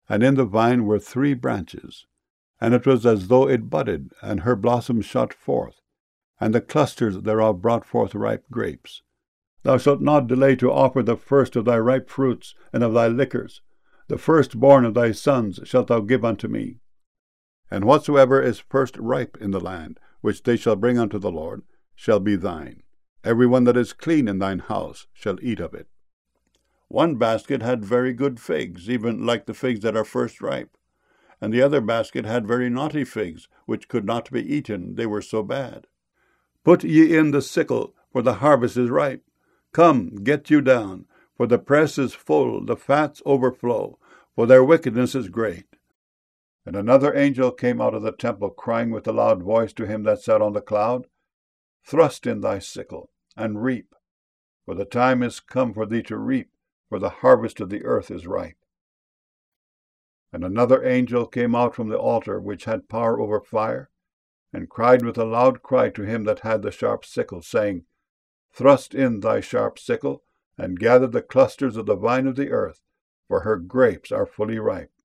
and in the vine were 3 branches, and it was as though it budded, and her blossoms shot forth, and the clusters thereof brought forth ripe grapes. Thou shalt not delay to offer the first of thy ripe fruits and of thy liquors. The firstborn of thy sons shalt thou give unto me. And whatsoever is first ripe in the land, which they shall bring unto the Lord, shall be thine. Every one that is clean in thine house shall eat of it. One basket had very good figs, even like the figs that are first ripe. And the other basket had very naughty figs, which could not be eaten, they were so bad. Put ye in the sickle, for the harvest is ripe. Come, get you down, for the press is full, the fats overflow, for their wickedness is great. And another angel came out of the temple, crying with a loud voice to him that sat on the cloud, Thrust in thy sickle, and reap, for the time is come for thee to reap, for the harvest of the earth is ripe. And another angel came out from the altar, which had power over fire, and cried with a loud cry to him that had the sharp sickle, saying, Thrust in thy sharp sickle, and gather the clusters of the vine of the earth, for her grapes are fully ripe.